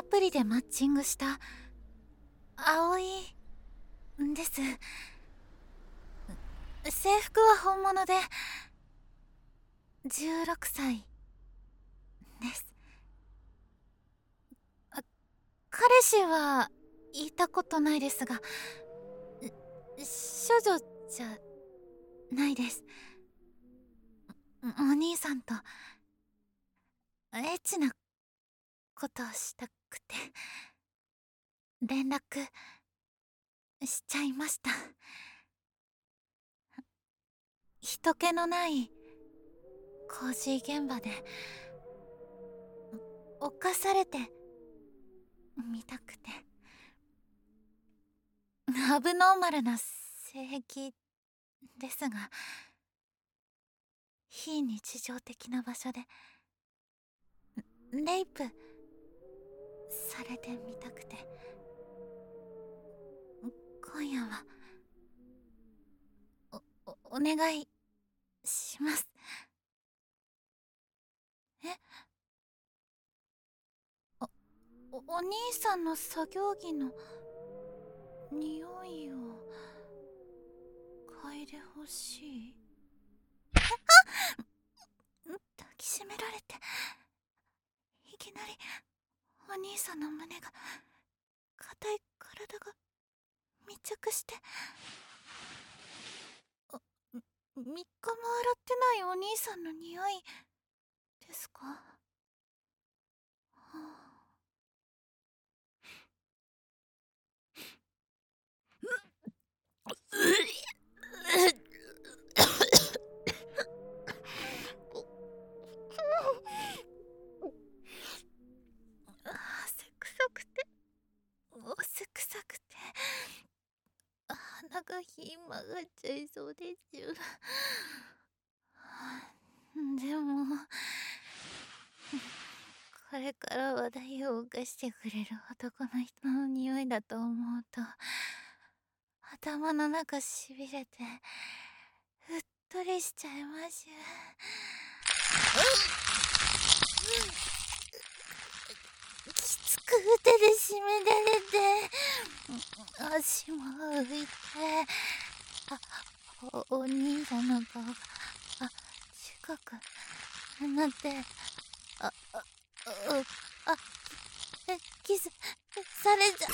プリでマッチングした葵です。制服は本物で16歳です。彼氏はいたことないですが、処女じゃないです。お兄さんとエッチなことをしたくて連絡しちゃいました。人気のない工事現場で犯されてみたくて、アブノーマルな性癖ですが、非日常的な場所でレイプされてみたくて、今夜はお願いします。え、お兄さんの作業着の匂いを嗅いでほしい。抱きしめられて、いきなりお兄さんの胸が、硬い体が密着して、3日も洗ってないお兄さんの匂いですか？はあ、汗臭くて、汗臭くて、鼻がひん曲がっちゃいそうです。でもこれから話題を動かしてくれる男の人の匂いだと思うと、頭の中しびれてうっとりしちゃいます。きつく手で締められて、足も浮いて、お兄さんの顔が近くなって、あああキスされちゃ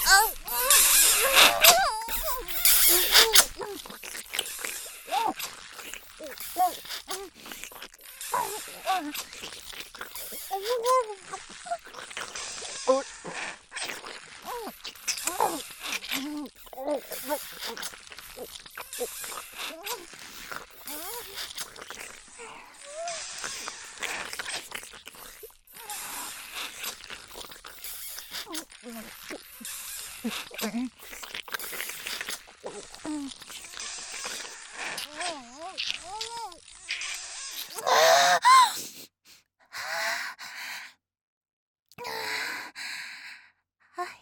はい。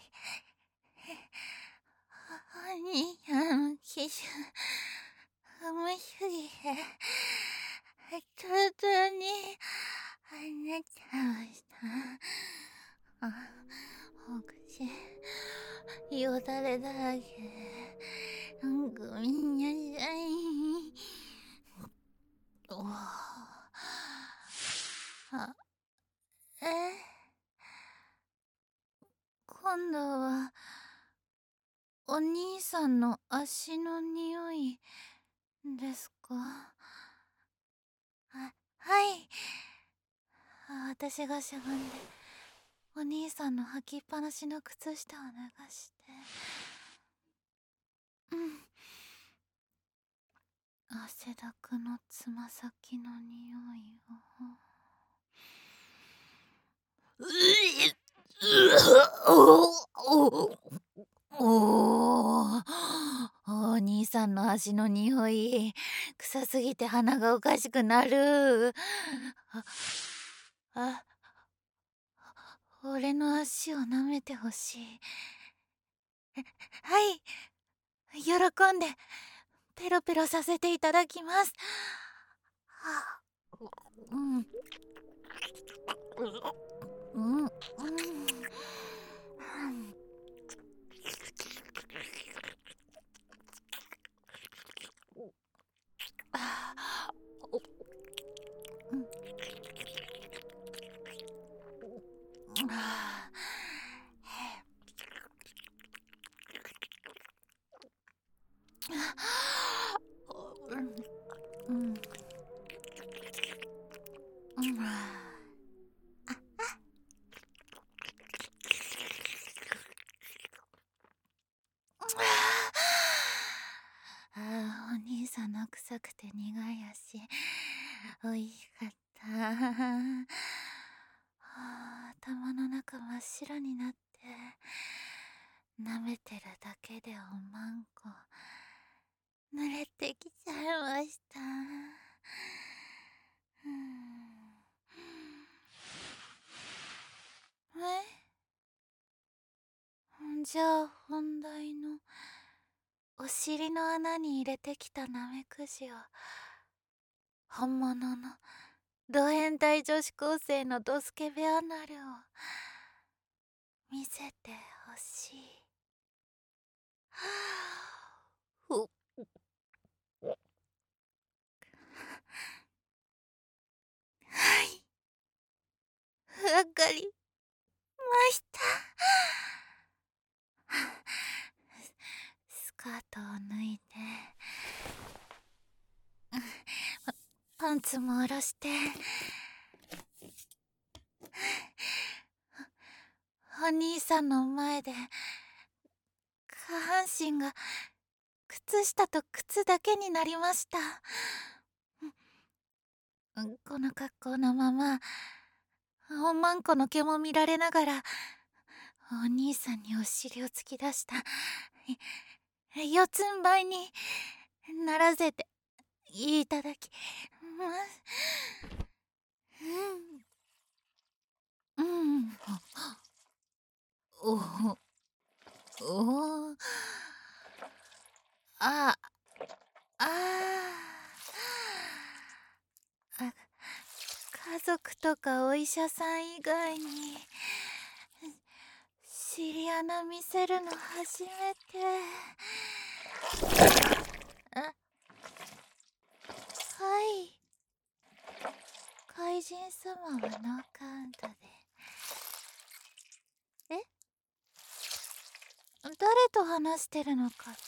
兄やん、基準、無主義で、トロトロになっちゃいました。お口、よだれだらけで、ごめんなさい。あ、今度は、お兄さんの足の匂いですか？はい。私がしゃがんで、お兄さんの履きっぱなしの靴下を脱がして、汗だくのつま先の匂いを。お兄さんの足の匂い、臭すぎて鼻がおかしくなる。あ、俺の足を舐めてほしい。はい、喜んでペロペロさせていただきます。うんうんうん。 さんの臭くて苦い足、おいしかった。はあ、頭の中真っ白になって舐めてるだけでおまんこ濡れてきちゃいました。じゃあ本題のお尻の穴に入れてきたナメクジを本物のド変態女子高生のドスケベアナルを見せてほしい。はい、わかりました。スカートを脱いでパンツも下ろしてお兄さんの前で下半身が靴下と靴だけになりました。この格好のままおまんこの毛も見られながらお兄さんにお尻を突き出した四つん這いにならせていただきます。おおああ家族とかお医者さん以外に尻穴見せるの初めて。はい、怪人様はノーカウントで。誰と話してるのかって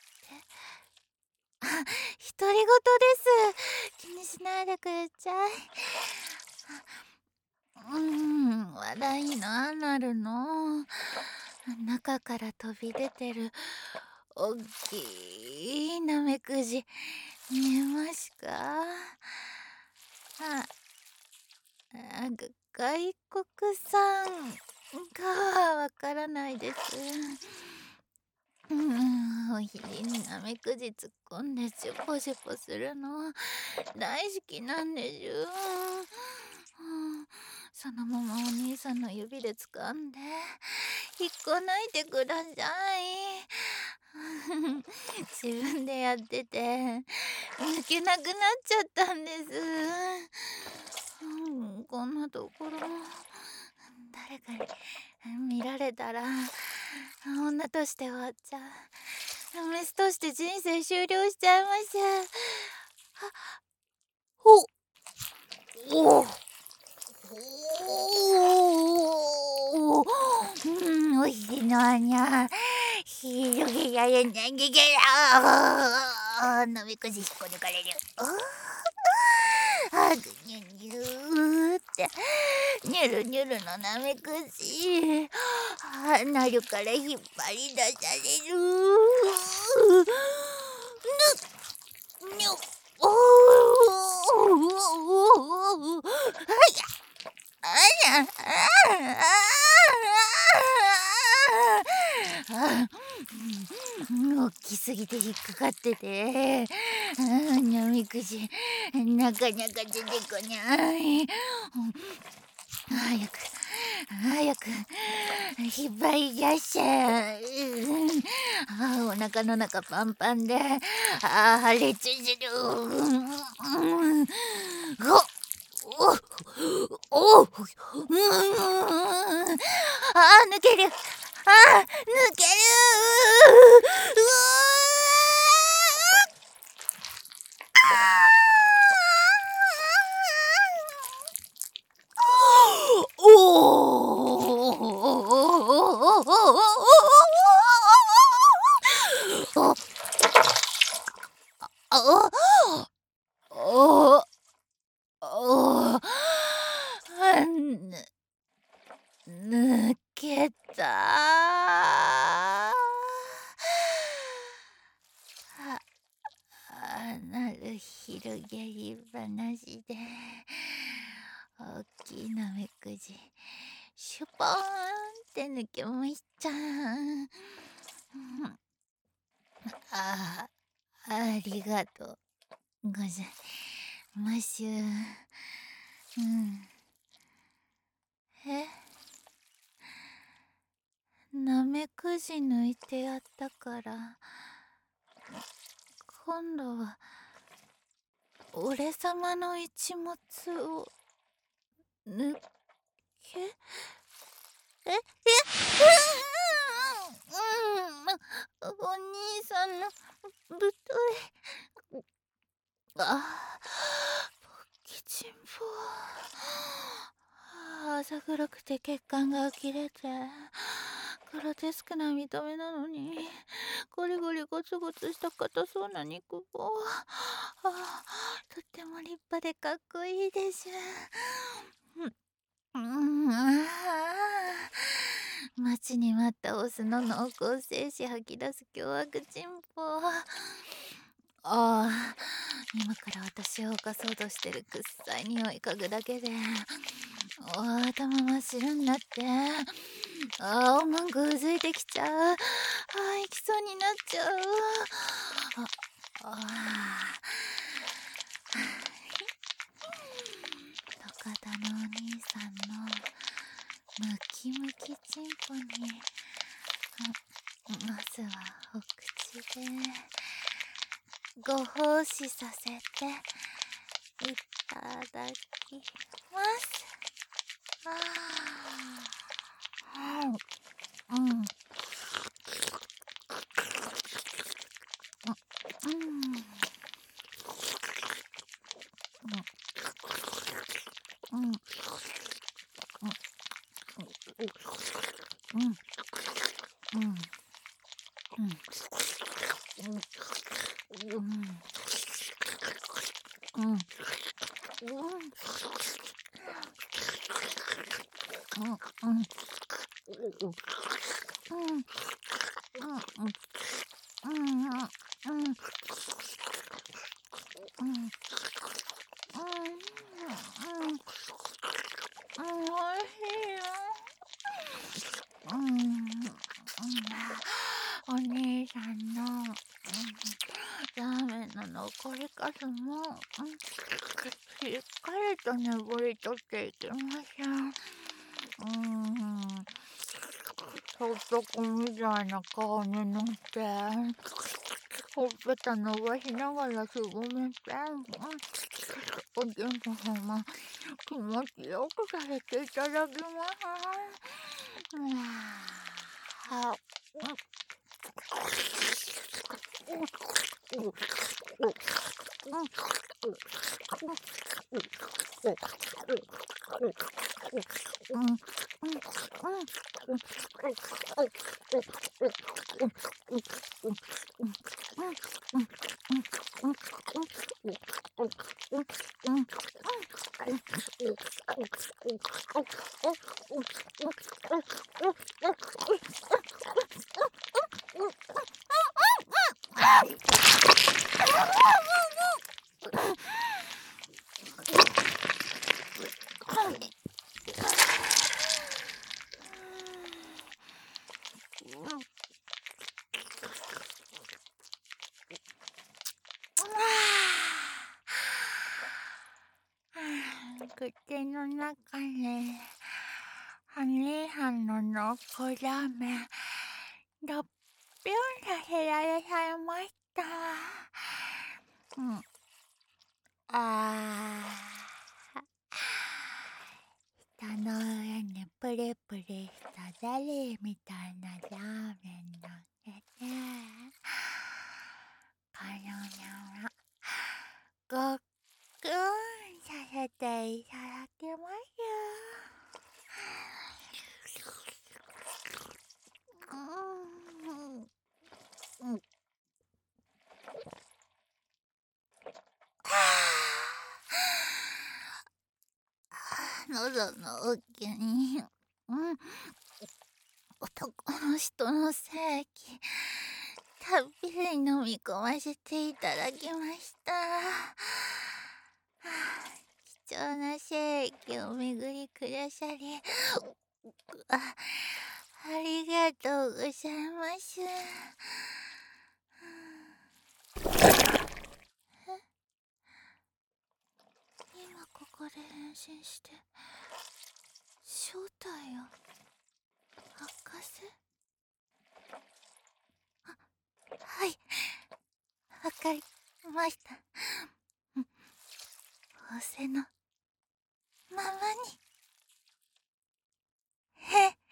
独り言です。気にしないでくれちゃい。話題のアナルの中から飛び出てるおっきいナメクジ見えますか？外国産かはわからないです。お尻にナメクジ突っ込んでシュポシュポするの大好きなんでしゅ。そのままお兄さんの指で掴んで引っこ抜いてください。自分でやってて抜けなくなっちゃったんです。こんなところ誰かに見られたら女として終わっちゃう。メスとして人生終了しちゃいます。おおしの穴広げられないでけどなめくじ引っこ抜かれる。ぐにゅにゅーってニュルニュルのなめくじなるから引っ張り出される。にゅおお大きすぎて引っかかっててなみくじなかなか出てこない。早く引っ張り出しちゃう。お腹の中パンパンで破裂する。お抜ける。抜ける。抜けた。 広げり話で大きいなめくじシュポーンって抜けました。あありがとうございます。え、なめくじ抜いてやったから今度は俺様の一物を抜けお兄さんの舞台ポッキチンポ浅黒くて血管が切れてグロテスクな見た目なのにゴリゴリゴツゴツした硬そうな肉棒とっても立派でかっこいいです。待ちに待ったオスの濃厚精子吐き出す凶悪チンポ。今から私を犯そうとしてるくっさい匂い嗅ぐだけで頭真っ白になって文句うずいてきちゃう。行きそうになっちゃう。土方のお兄さんのムキムキチンポにまずはお口でご奉仕させていただきます。お兄さんのラーメンの残りかすもしっかりと拭い取っていきましょう。ソフトコンみたいな顔に乗ってほっぺた伸ばしながらすぼめておじんぽ様気持ちよくさせていただきます。口の中にハニーハンの濃厚ラーメン6ぴょんさせられちゃいました。舌の上にプリプリしたゼリーみたいなラーメンのせてこのままごっくんさせていただきます。喉の奥に男の人の性器たっぷり飲み込ませていただきました。貴重な精液を巡りくださりありがとうございます。今ここで変身して正体を明かせ。はい、わかりました。仰せのままに変身。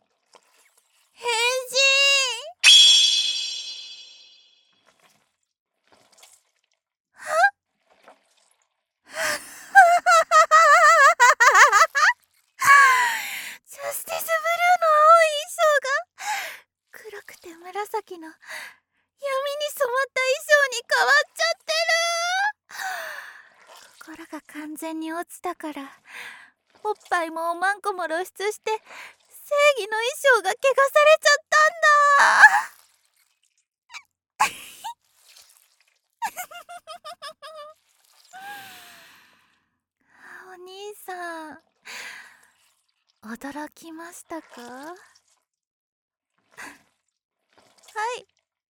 ジャスティスブルーの青い衣装が黒くて紫の闇に染まった衣装に変わっちゃってる。心が完全に落ちたからおっぱいもおまんこも露出して正義の衣装が汚されちゃったんだ。お兄さん驚きましたか？はい、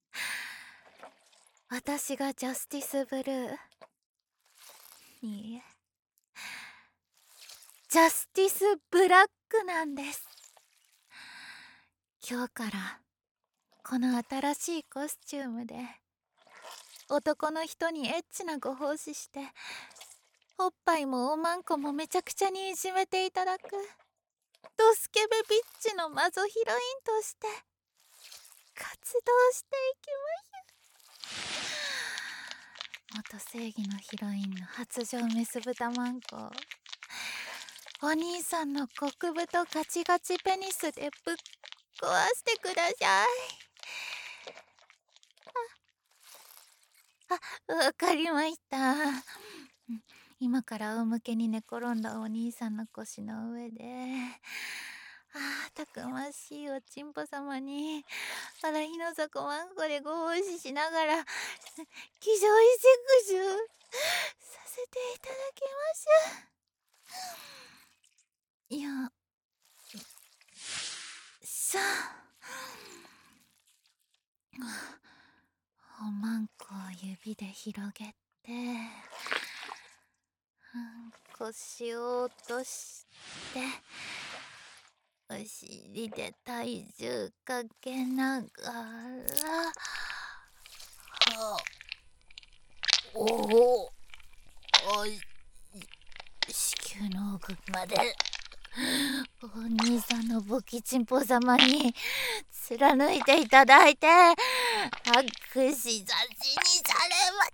私がジャスティスブルー、いいえ、ジャスティスブラックなんです。今日からこの新しいコスチュームで男の人にエッチなご奉仕しておっぱいもおまんこもめちゃくちゃにいじめていただくドスケベビッチのマゾヒロインとして活動していきます。元正義のヒロインの発情メス豚マンコをお兄さんの極太ガチガチペニスでぶっ壊してください。わかりました。今から仰向けに寝転んだお兄さんの腰の上でたくましいおちんぽ様に荒日の底マンコでご奉仕しながら気丈いセクシュさせていただきます。いやさあおまんこを指で広げて腰を落としてお尻で体重かけながら子宮の奥までお兄さんのボキチンポ様に貫いていただいて握手差しにされま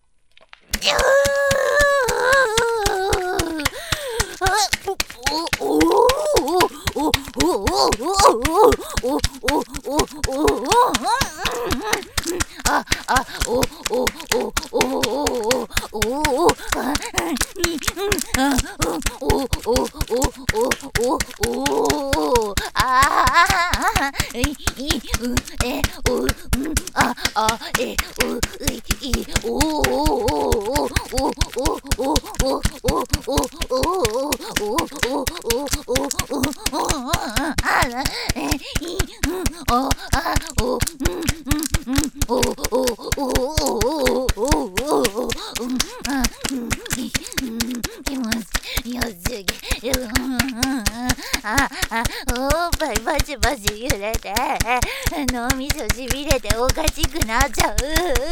バイバチバチ揺れて脳みそしびれておかしくなっちゃう。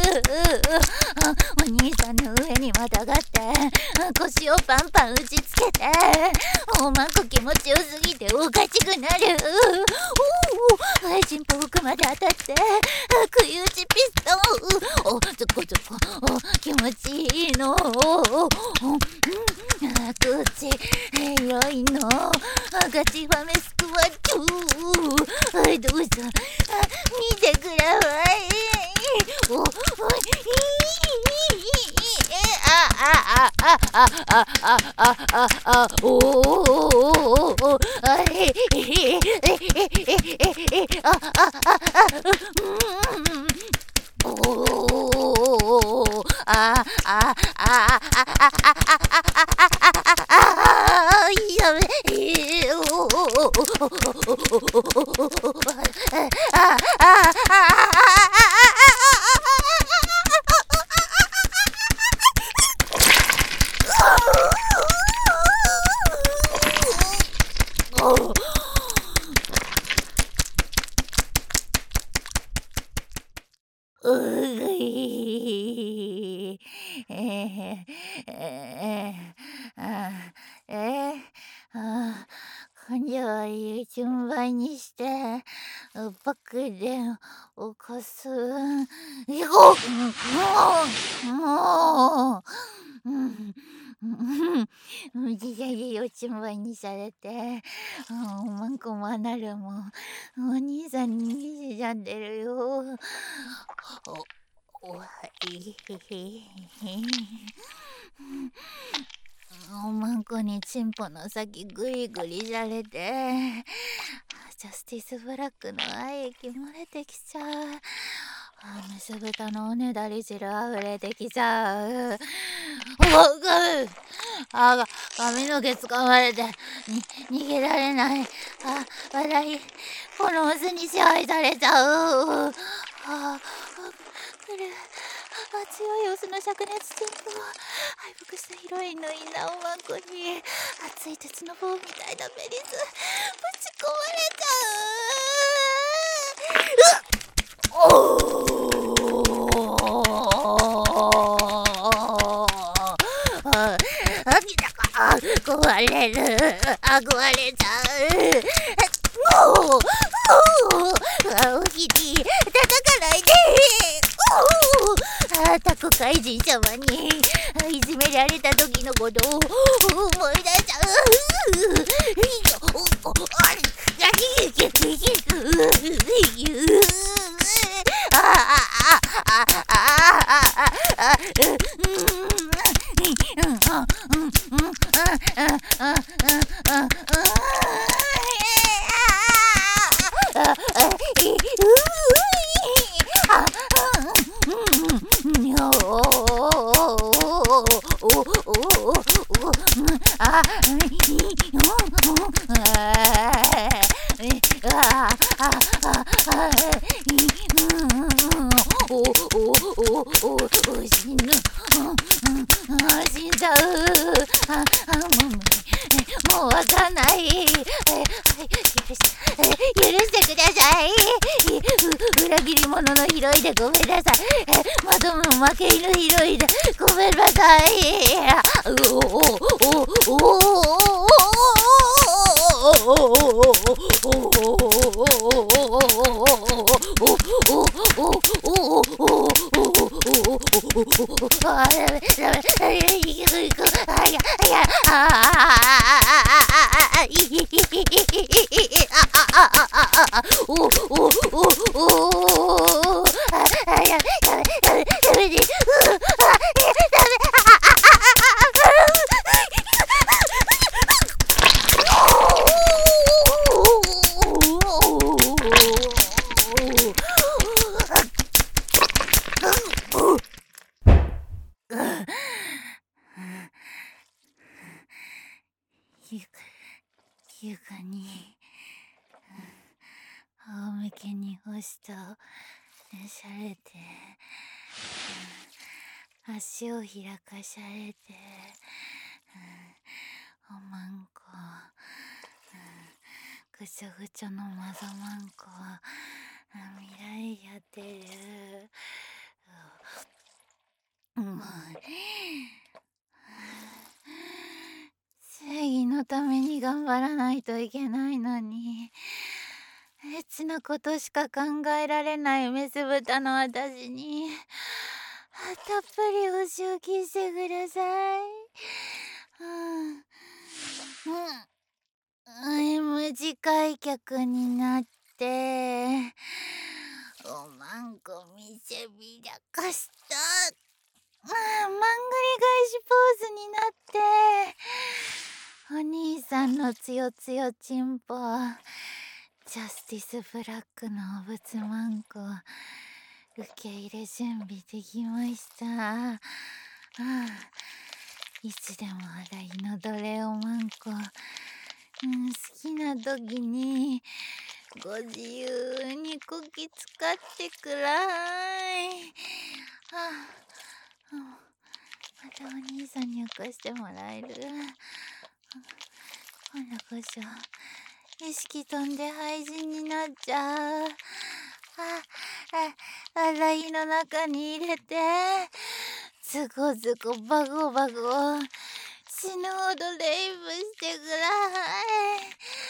お兄さんの上にまたがって腰をパンパン打ちつけておまんこ気持ちよすぎておかしくなる。チンポ奥まで当たって食い打ちピストンちょこちょこ気持ちいいの。口広いのガチファメスクワッチュどうぞ見てください。 やべうぐい感情は順番にしてバックで起こすもう自在でよ順番にされてマンコもアナルもお兄さんに見せちゃってるよ。おはいおまんこにチンポの先グリグリされてジャスティスブラックの愛液漏れてきちゃう。むすぶたのおねだり汁溢れてきちゃう。髪の毛掴まれて逃げられない。笑いこの渦に支配されちゃう。来る強いオスの灼熱チンポ敗北したヒロインのインナーをマンコに熱い鉄の棒みたいなペニスぶち込まれちゃう。秋だか壊れる壊れちゃう。おひり叩かないで。タコ怪人様にいじめられた時のことを思い出しちゃう。死んじゃう。もうわかんない。許してください。裏切り者のヒロイでごめんなさい。まとも負け犬ヒロイでごめんなさい。床に仰向けに干した寝しゃれて足を開かされておまんこぐちょぐちょのまざまんこ未来やってる。正義のために頑張らないといけないのにエッチなことしか考えられないメス豚の私にたっぷりお仕置きしてください。M 次回客になっておまんこ見せびらかしたまんぐり返しポーズになってお兄さんのつよつよチンポジャスティスブラックのお仏マンコ受け入れ準備できました。 いつでも洗いのどれおまんこ、好きな時にご自由にこき使ってくらい。またお兄さんに起こしてもらえる。今度こそ意識飛んで廃人になっちゃう。洗いの中に入れてズコズコバゴバゴ死ぬほどレイブしてくらい。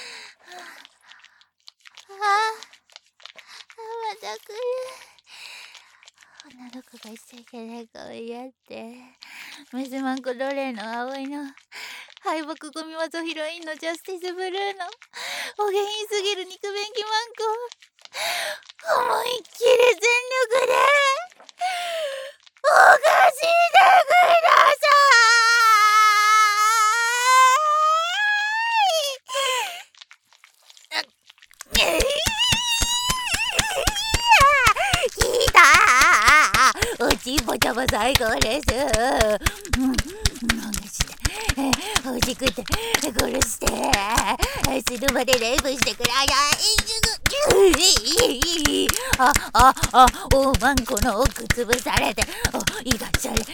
また来る。女の子がしちゃいけない顔やってメスマンコロレーの葵の敗北ゴミ技ヒロインのジャスティスブルーのお下品すぎる肉便器マンコ、思いっきり全力でおかしてください。聞いた。おちんぽちゃま最高です。欲しくて殺して死ぬまでレイプしてください。おまんこの奥潰されて胃がしゃれ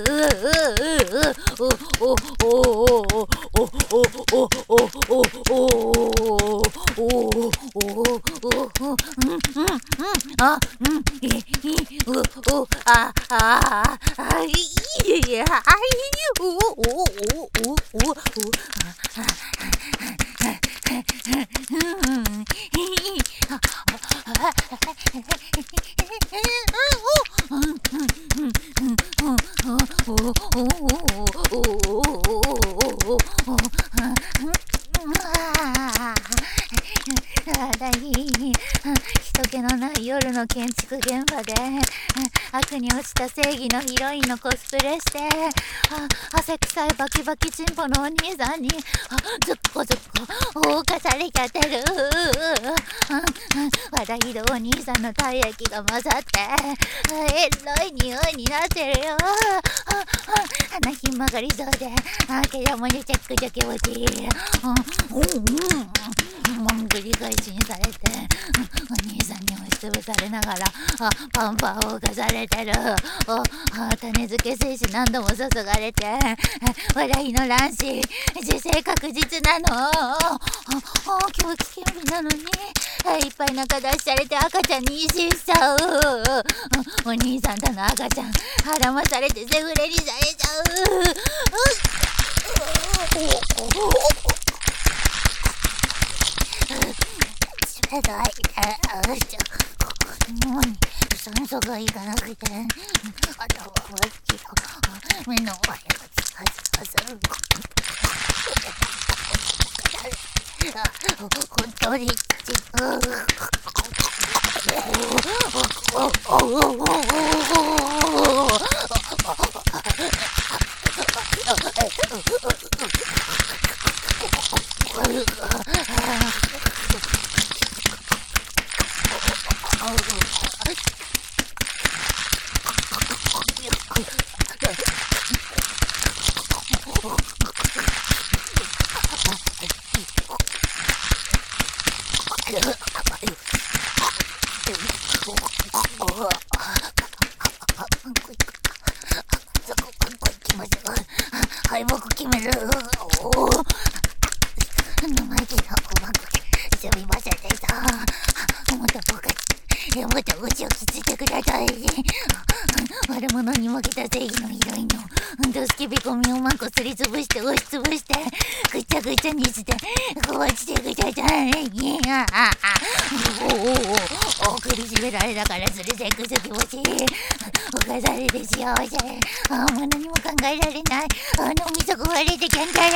人気のない夜の建築現場で悪に落ちた正義のヒロインのコスプレして汗臭いバキバキチンポのお兄さんにずっこずっこ放火されちゃってる。和田ヒドお兄さんの体液が混ざってエロい匂いになってるよ。鼻ひん曲がりそうで毛玉にチェックじゃ気持ちいい。繰り返しにされてお兄さんに押しつぶされながらパンパン放火されてる。種付け精子何度も注がれて笑いの卵子受精確実なの。今日危険日なのにいっぱい中出しされて赤ちゃんに妊娠しちゃう。お兄さんとの赤ちゃん孕まされてセフレにされちゃう。冷たい。酸素がいかなくて頭はきと目の前がつかつかする。本当に敗北決める。生意気なおまんこすみませんでした。もっとうちを気づいてください。悪者に負けた正義のヒロインのドスケベコミおまんこすりつぶして押しつぶしてぐちゃぐちゃにして壊してください。苦しめられながらするセックス気持ちいい。犯されて幸せ。もう何も考えられない。脳みそ壊れて考えられない。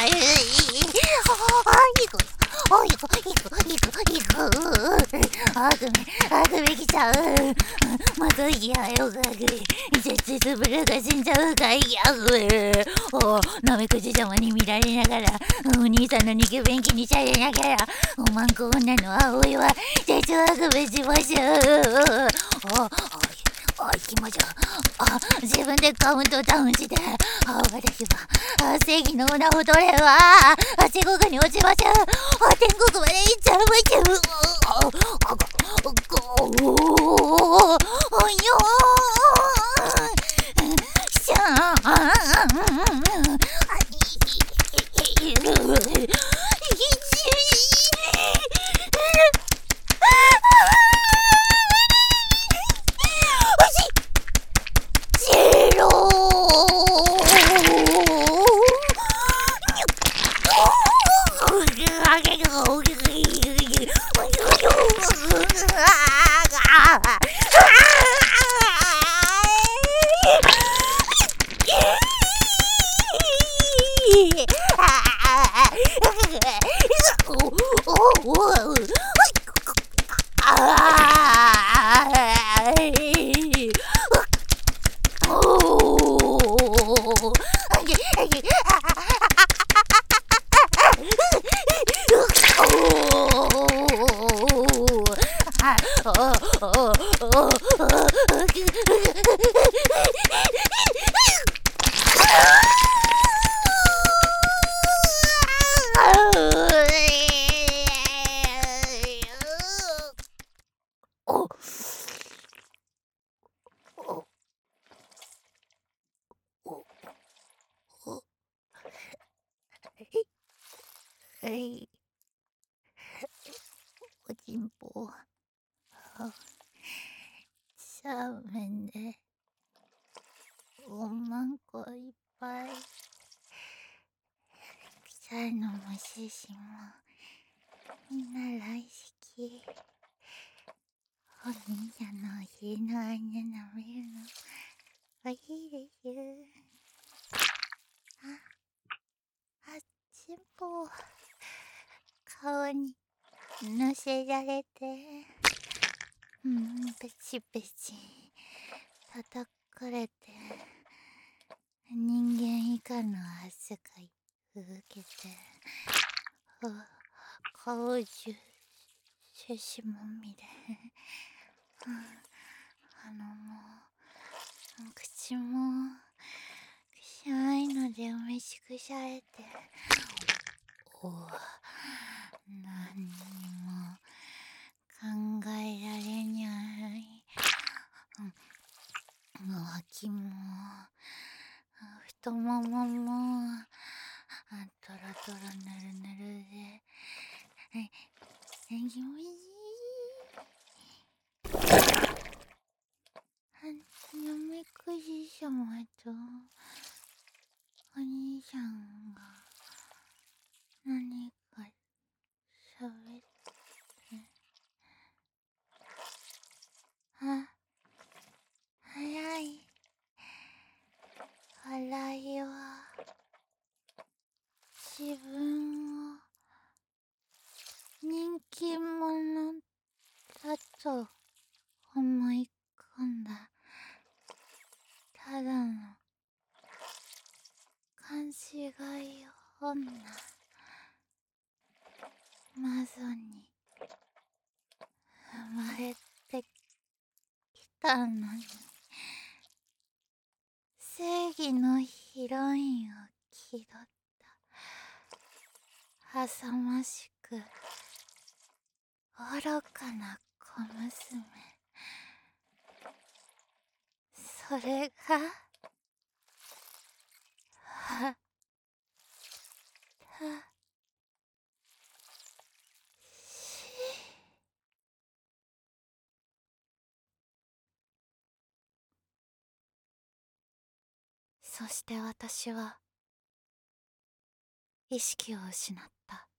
あくびきちゃう。まずいやよがく絶対ブルーが死んじゃうかいやなめくじ様に見られながらお兄さんの肉便器にされながらおまんこ女の葵は絶悪ぶしましょう。 暇じゃ。自分でカウントダウンして、私は正義の名を取れば地獄に落ちましょう。天国まで行っちゃいましょう。およーしゃおちんぽ斜面でおまんこいっぱい草の虫しもみんな大好き。お兄ちゃんのお尻の間舐めるのおいしいですよ。ちんぽ顔にのせられてペチペチ叩かれて人間以下の扱い受けて顔中シェシもみで口もくしゃいので埋めしくしゃれて何にも考えられにゃい。脇も太もももトロトロぬるぬるで気持ちいい。なめくじさまとお兄さんが何か喋って早い。笑いは自分を人気者だと思い込んだただの勘違い女。マゾに生まれてきたのに正義のヒロインを気取った浅ましく愚かな小娘。それがはたしそして私は意識を失った。